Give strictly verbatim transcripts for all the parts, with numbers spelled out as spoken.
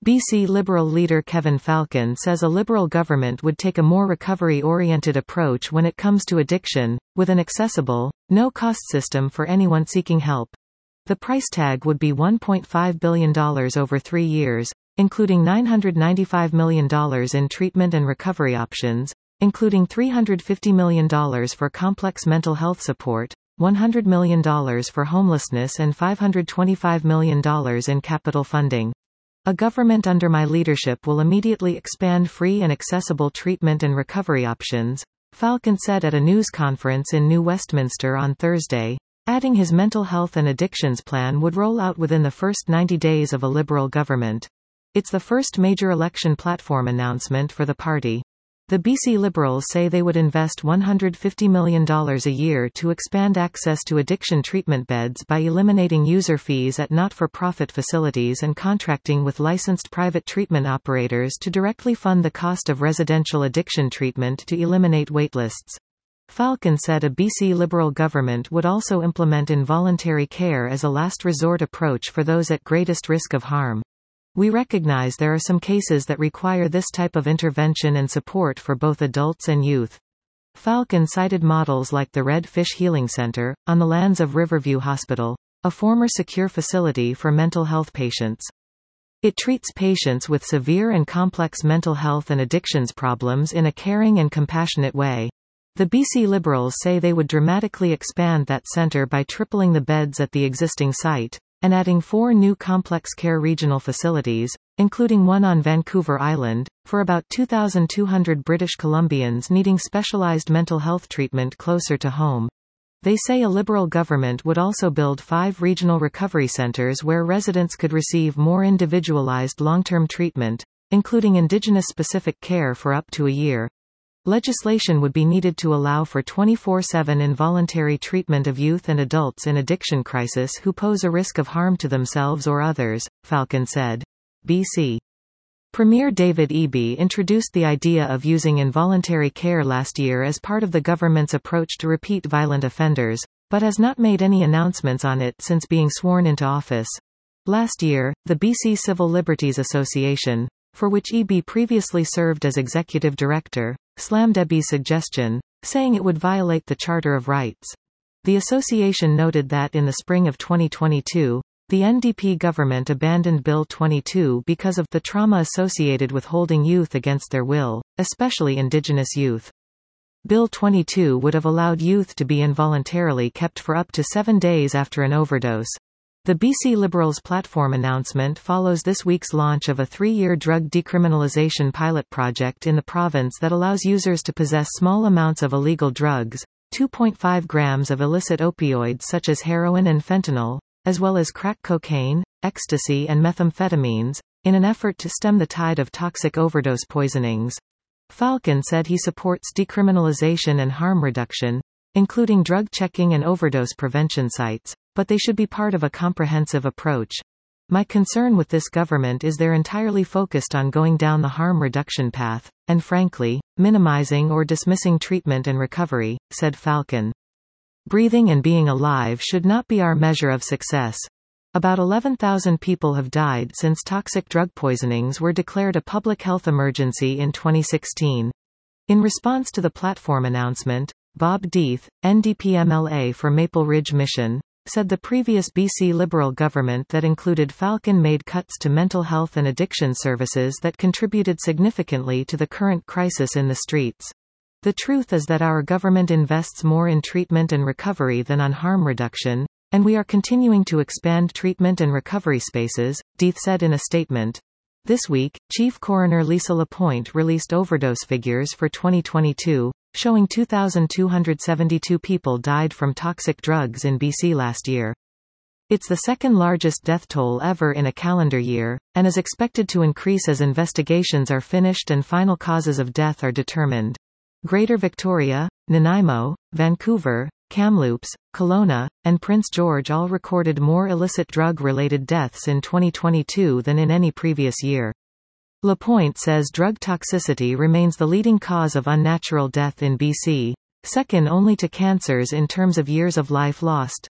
B C Liberal leader Kevin Falcon says a Liberal government would take a more recovery-oriented approach when it comes to addiction, with an accessible, no-cost system for anyone seeking help. The price tag would be one point five billion dollars over three years, including nine hundred ninety-five million dollars in treatment and recovery options, including three hundred fifty million dollars for complex mental health support, one hundred million dollars for homelessness and five hundred twenty-five million dollars in capital funding. A government under my leadership will immediately expand free and accessible treatment and recovery options, Falcon said at a news conference in New Westminster on Thursday, adding his mental health and addictions plan would roll out within the first ninety days of a Liberal government. It's the first major election platform announcement for the party. The B C Liberals say they would invest one hundred fifty million dollars a year to expand access to addiction treatment beds by eliminating user fees at not-for-profit facilities and contracting with licensed private treatment operators to directly fund the cost of residential addiction treatment to eliminate waitlists. Falcon said a B C Liberal government would also implement involuntary care as a last resort approach for those at greatest risk of harm. We recognize there are some cases that require this type of intervention and support for both adults and youth. Falcon cited models like the Red Fish Healing Center, on the lands of Riverview Hospital, a former secure facility for mental health patients. It treats patients with severe and complex mental health and addictions problems in a caring and compassionate way. The B C Liberals say they would dramatically expand that center by tripling the beds at the existing site, and adding four new complex care regional facilities, including one on Vancouver Island, for about two thousand two hundred British Columbians needing specialized mental health treatment closer to home. They say a Liberal government would also build five regional recovery centers where residents could receive more individualized long-term treatment, including Indigenous-specific care for up to a year. Legislation would be needed to allow for twenty-four seven involuntary treatment of youth and adults in addiction crisis who pose a risk of harm to themselves or others, Falcon said. B C Premier David Eby introduced the idea of using involuntary care last year as part of the government's approach to repeat violent offenders, but has not made any announcements on it since being sworn into office. Last year, the B C Civil Liberties Association, for which Eby previously served as executive director, slammed Eby's suggestion, saying it would violate the Charter of Rights. The association noted that in the spring of twenty twenty-two, the N D P government abandoned Bill twenty-two because of the trauma associated with holding youth against their will, especially Indigenous youth. Bill twenty-two would have allowed youth to be involuntarily kept for up to seven days after an overdose. The B C Liberals' platform announcement follows this week's launch of a three-year drug decriminalization pilot project in the province that allows users to possess small amounts of illegal drugs, two point five grams of illicit opioids such as heroin and fentanyl, as well as crack cocaine, ecstasy and methamphetamines, in an effort to stem the tide of toxic overdose poisonings. Falcon said he supports decriminalization and harm reduction, including drug checking and overdose prevention sites, but they should be part of a comprehensive approach. My concern with this government is they're entirely focused on going down the harm reduction path, and frankly, minimizing or dismissing treatment and recovery, said Falcon. Breathing and being alive should not be our measure of success. About eleven thousand people have died since toxic drug poisonings were declared a public health emergency in twenty sixteen. In response to the platform announcement, Bob Deeth, N D P M L A for Maple Ridge Mission, said the previous B C Liberal government that included Falcon made cuts to mental health and addiction services that contributed significantly to the current crisis in the streets. The truth is that our government invests more in treatment and recovery than on harm reduction, and we are continuing to expand treatment and recovery spaces, Deeth said in a statement. This week, Chief Coroner Lisa Lapointe released overdose figures for twenty twenty-two, showing two thousand two hundred seventy-two people died from toxic drugs in B C last year. It's the second largest death toll ever in a calendar year, and is expected to increase as investigations are finished and final causes of death are determined. Greater Victoria, Nanaimo, Vancouver, Kamloops, Kelowna, and Prince George all recorded more illicit drug-related deaths in twenty twenty-two than in any previous year. Lapointe says drug toxicity remains the leading cause of unnatural death in B C, second only to cancers in terms of years of life lost.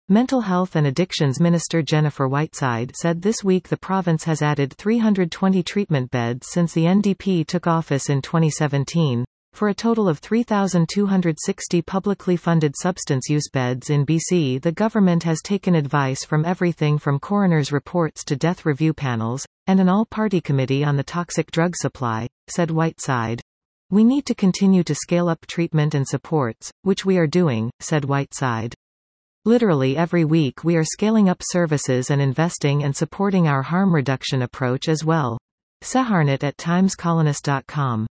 Mental Health and Addictions Minister Jennifer Whiteside said this week the province has added three hundred twenty treatment beds since the N D P took office in twenty seventeen, for a total of three thousand two hundred sixty publicly funded substance use beds in B C. The government has taken advice from everything from coroner's reports to death review panels, and an all-party committee on the toxic drug supply, said Whiteside. We need to continue to scale up treatment and supports, which we are doing, said Whiteside. Literally every week we are scaling up services and investing and supporting our harm reduction approach as well. Seharnit at times colonist dot com